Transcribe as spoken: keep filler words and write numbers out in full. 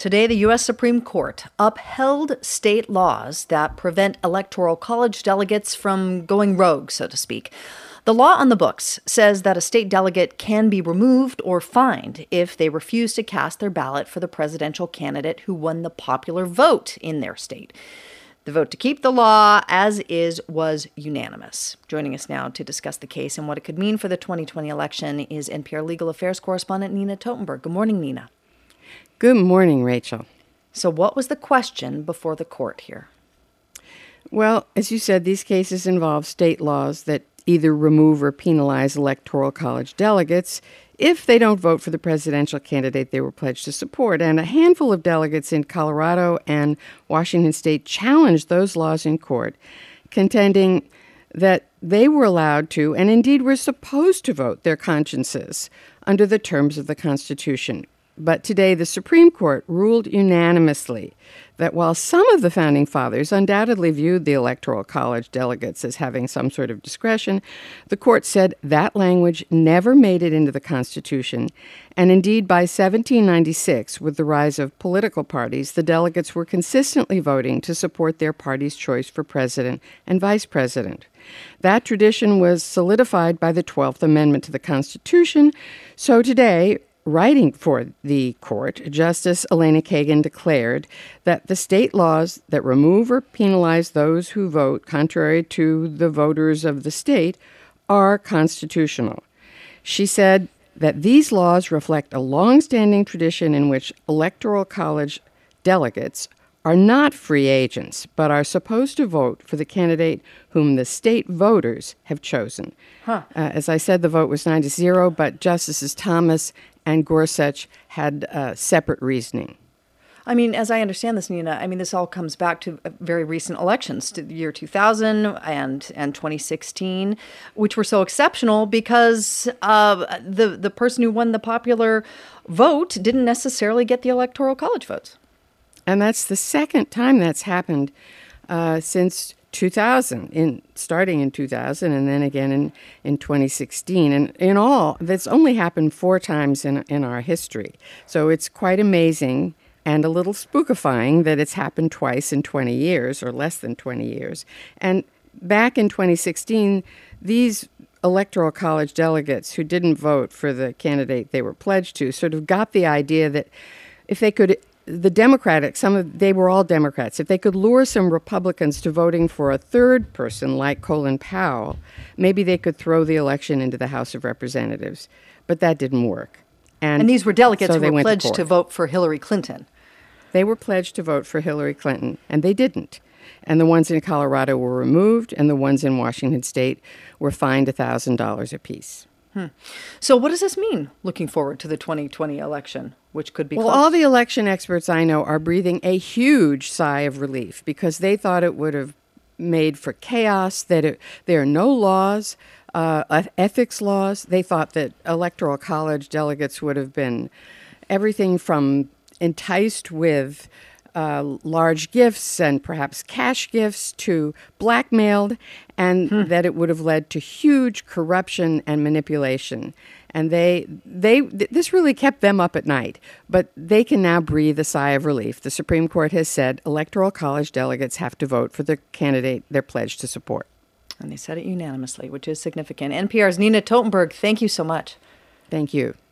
Today, the U S Supreme Court upheld state laws that prevent Electoral College delegates from going rogue, so to speak. The law on the books says that a state delegate can be removed or fined if they refuse to cast their ballot for the presidential candidate who won the popular vote in their state. The vote to keep the law as is was unanimous. Joining us now to discuss the case and what it could mean for the twenty twenty election is N P R legal affairs correspondent Nina Totenberg. Good morning, Nina. Good morning, Rachel. So what was the question before the court here? Well, as you said, these cases involve state laws that either remove or penalize Electoral College delegates if they don't vote for the presidential candidate they were pledged to support. And a handful of delegates in Colorado and Washington state challenged those laws in court, contending that they were allowed to, and indeed were supposed to, vote their consciences under the terms of the Constitution. But today, the Supreme Court ruled unanimously that while some of the Founding Fathers undoubtedly viewed the Electoral College delegates as having some sort of discretion, the court said that language never made it into the Constitution. And indeed, by seventeen ninety-six, with the rise of political parties, the delegates were consistently voting to support their party's choice for president and vice president. That tradition was solidified by the twelfth Amendment to the Constitution. So today, writing for the court, Justice Elena Kagan declared that the state laws that remove or penalize those who vote contrary to the voters of the state are constitutional. She said that these laws reflect a long-standing tradition in which Electoral College delegates are not free agents, but are supposed to vote for the candidate whom the state voters have chosen. Huh. Uh, as I said, the vote was nine to zero, but Justices Thomas and Gorsuch had uh, separate reasoning. I mean, as I understand this, Nina, I mean, this all comes back to very recent elections, to the year two thousand and, and twenty sixteen, which were so exceptional because uh, the, the person who won the popular vote didn't necessarily get the Electoral College votes. And that's the second time that's happened uh, since two thousand, in starting in two thousand and then again in, in twenty sixteen. And in all, that's only happened four times in, in our history. So it's quite amazing and a little spookifying that it's happened twice in twenty years or less than twenty years. And back in twenty sixteen, these Electoral College delegates who didn't vote for the candidate they were pledged to sort of got the idea that if they could the Democratic, some of they were all Democrats. If they could lure some Republicans to voting for a third person like Colin Powell, maybe they could throw the election into the House of Representatives. But that didn't work. And, and these were delegates so who were pledged to, to vote for Hillary Clinton. They were pledged to vote for Hillary Clinton, and they didn't. And the ones in Colorado were removed, and the ones in Washington state were fined one thousand dollars apiece. Hmm. So what does this mean looking forward to the twenty twenty election, which could be Well, close? all the election experts I know are breathing a huge sigh of relief because they thought it would have made for chaos, that it, there are no laws, uh, ethics laws. They thought that Electoral College delegates would have been everything from enticed with Uh, large gifts and perhaps cash gifts to blackmailed, and hmm. that it would have led to huge corruption and manipulation. And they, they, th- this really kept them up at night. But they can now breathe a sigh of relief. The Supreme Court has said Electoral College delegates have to vote for the candidate they're pledged to support. And they said it unanimously, which is significant. N P R's Nina Totenberg, thank you so much. Thank you.